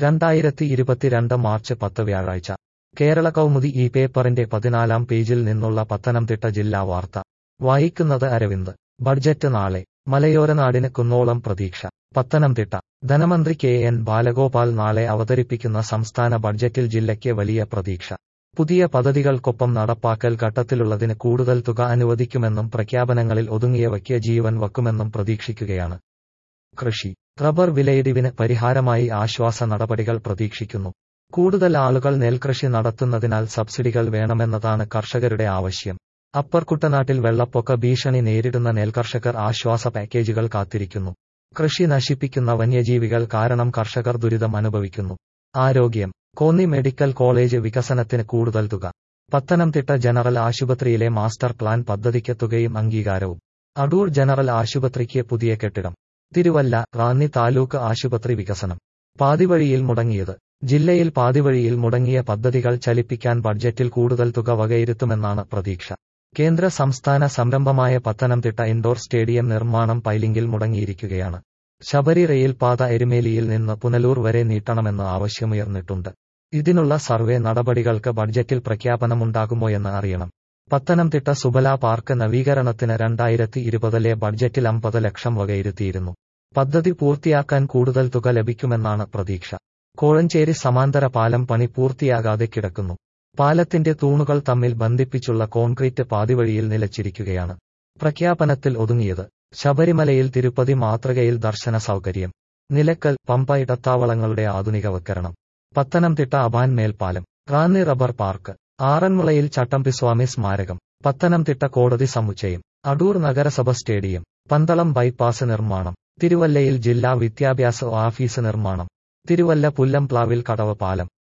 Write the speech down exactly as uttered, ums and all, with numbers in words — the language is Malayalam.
രണ്ടായിരത്തി ഇരുപത്തിരണ്ട് മാർച്ച് പത്ത് വ്യാഴാഴ്ച കേരള കൗമുദി ഈ പേപ്പറിന്റെ പതിനാലാം പേജിൽ നിന്നുള്ള പത്തനംതിട്ട ജില്ലാ വാർത്ത വായിക്കുന്നത് അരവിന്ദ്. ബഡ്ജറ്റ് നാളെ, മലയോരനാടിന് കുന്നോളം പ്രതീക്ഷ. പത്തനംതിട്ട. ധനമന്ത്രി കെ എൻ ബാലഗോപാൽ നാളെ അവതരിപ്പിക്കുന്ന സംസ്ഥാന ബഡ്ജറ്റിൽ ജില്ലയ്ക്ക് വലിയ പ്രതീക്ഷ. പുതിയ പദ്ധതികൾക്കൊപ്പം നടപ്പാക്കൽ ഘട്ടത്തിലുള്ളതിന് കൂടുതൽ തുക അനുവദിക്കുമെന്നും പ്രഖ്യാപനങ്ങളിൽ ഒതുങ്ങിയവയ്ക്ക് ജീവൻ വയ്ക്കുമെന്നും പ്രതീക്ഷിക്കുകയാണ്. കൃഷി. റബ്ബർ വിലയിടിവിന് പരിഹാരമായി ആശ്വാസ നടപടികൾ പ്രതീക്ഷിക്കുന്നു. കൂടുതൽ ആളുകൾ നെൽകൃഷി നടത്തുന്നതിനാൽ സബ്സിഡികൾ വേണമെന്നതാണ് കർഷകരുടെ ആവശ്യം. അപ്പർ കുട്ടനാട്ടിൽ വെള്ളപ്പൊക്ക ഭീഷണി നേരിടുന്ന നെൽകർഷകർ ആശ്വാസ പാക്കേജുകൾ കാത്തിരിക്കുന്നു. കൃഷി നശിപ്പിക്കുന്ന വന്യജീവികൾ കാരണം കർഷകർ ദുരിതം അനുഭവിക്കുന്നു. ആരോഗ്യം. കോന്നി മെഡിക്കൽ കോളേജ് വികസനത്തിന് കൂടുതൽ തുക. പത്തനംതിട്ട ജനറൽ ആശുപത്രിയിലെ മാസ്റ്റർ പ്ലാൻ പദ്ധതിക്ക് തുകയും അംഗീകാരവും. അടൂർ ജനറൽ ആശുപത്രിക്ക് പുതിയ കെട്ടിടം. തിരുവല്ല. റാന്നി താലൂക്ക് ആശുപത്രി വികസനം പാതിവഴിയിൽ മുടങ്ങിയത്. ജില്ലയിൽ പാതിവഴിയിൽ മുടങ്ങിയ പദ്ധതികൾ ചലിപ്പിക്കാൻ ബഡ്ജറ്റിൽ കൂടുതൽ തുക വകയിരുത്തുമെന്നാണ് പ്രതീക്ഷ. കേന്ദ്ര സംസ്ഥാന സംരംഭമായ പത്തനംതിട്ട ഇൻഡോർ സ്റ്റേഡിയം നിർമ്മാണം പൈലിംഗിൽ മുടങ്ങിയിരിക്കുകയാണ്. ശബരി റെയിൽപാത എരുമേലിയിൽ നിന്ന് പുനലൂർ വരെ നീട്ടണമെന്ന് ആവശ്യമുയർന്നിട്ടുണ്ട്. ഇതിനുള്ള സർവേ നടപടികൾക്ക് ബഡ്ജറ്റിൽ പ്രഖ്യാപനമുണ്ടാകുമോയെന്ന് അറിയണം. പത്തനംതിട്ട സുബല പാർക്ക് നവീകരണത്തിന് രണ്ടായിരത്തി ഇരുപതിലെ ബഡ്ജറ്റിൽ അമ്പത് ലക്ഷം വകയിരുത്തിയിരുന്നു. പദ്ധതി പൂർത്തിയാക്കാൻ കൂടുതൽ തുക ലഭിക്കുമെന്നാണ് പ്രതീക്ഷ. കോഴഞ്ചേരി സമാന്തര പാലം പണി പൂർത്തിയാകാതെ കിടക്കുന്നു. പാലത്തിന്റെ തൂണുകൾ തമ്മിൽ ബന്ധിപ്പിച്ചുള്ള കോൺക്രീറ്റ് പാതിവഴിയിൽ നിലച്ചിരിക്കുകയാണ്. പ്രഖ്യാപനത്തിൽ ഒതുങ്ങിയത്. ശബരിമലയിൽ തിരുപ്പതി മാതൃകയിൽ ദർശന സൗകര്യം. നിലക്കൽ പമ്പ ഇടത്താവളങ്ങളുടെ ആധുനികവൽക്കരണം. പത്തനംതിട്ട അബാൻ മേൽപ്പാലം. Ranni rubber park. ആറന്മുളയിൽ ചട്ടമ്പിസ്വാമി സ്മാരകം. പത്തനംതിട്ട കോടതി സമുച്ചയം. അടൂർ നഗരസഭ സ്റ്റേഡിയം. പന്തളം ബൈപ്പാസ് നിർമ്മാണം. തിരുവല്ലയിൽ ജില്ലാ വിദ്യാഭ്യാസ ഓഫീസ് നിർമ്മാണം. തിരുവല്ല പുല്ലംപ്ലാവിൽ കടവ് പാലം.